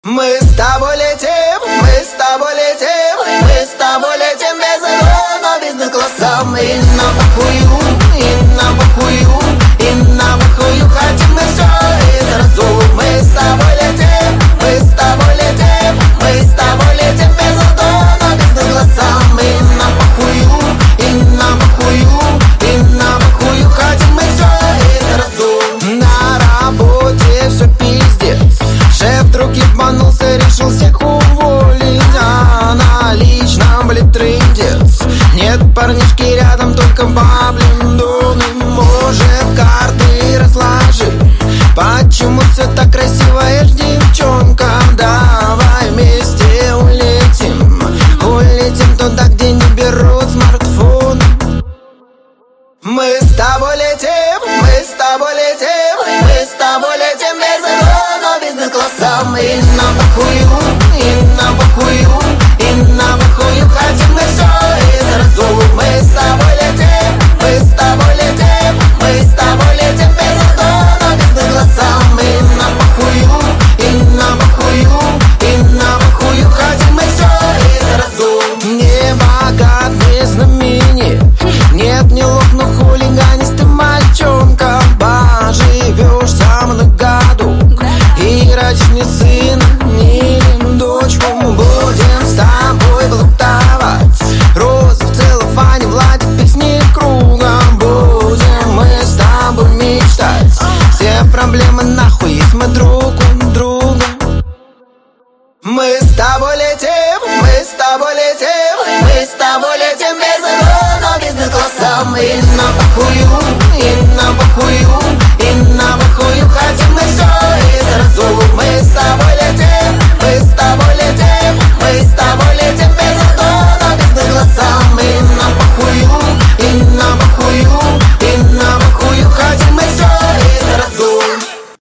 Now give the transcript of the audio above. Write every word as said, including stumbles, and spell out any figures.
Мы с тобой летим, мы с тобой летим, мы с тобой летим без уклона, бизнес-классом. И на похую, и на похую, и на похую хотим мы все и сразу. Мы с тобой летим, мы с тобой летим, мы с тобой летим без уклона, бизнес-классом. И на похую, и на похую, и на похую хотим мы все и сразу. На работе все пиздец, шеф вдруг ебанулся, решил всех уволить. А на личном, блин, трындец. Нет парнишки рядом, только баблин думай. Может, карты разложи? Почему все так красиво, ешь, девчонка? Давай вместе улетим, улетим туда, где не берут смартфон. Мы с тобой летим, мы с тобой летим, мы с тобой летим без уклона, бизнес-классом. И на похую, и на похую, и на похую хотим мы все и сразу. Мы с тобой летим, мы с тобой летим, мы с тобой летим без уклона, бизнес-классом. И на похую, и на похую, и на похую хотим мы все и сразу. Не богат, не знаменит, нет, не лопну хулиганистый мальчонка. Поживешь со мной году и родишь мне сына или дочку. Будем с тобой блатовать розы в целлофане, владе песни кругом. Будем мы с тобой мечтать, все проблемы нахуй есть мы друг у друга. Мы с тобой летим, мы с тобой летим, мы с тобой летим без уклона, бизнес-классом. И на похую, и на похую, и на похую хотим мы все и сразу. Мы с тобой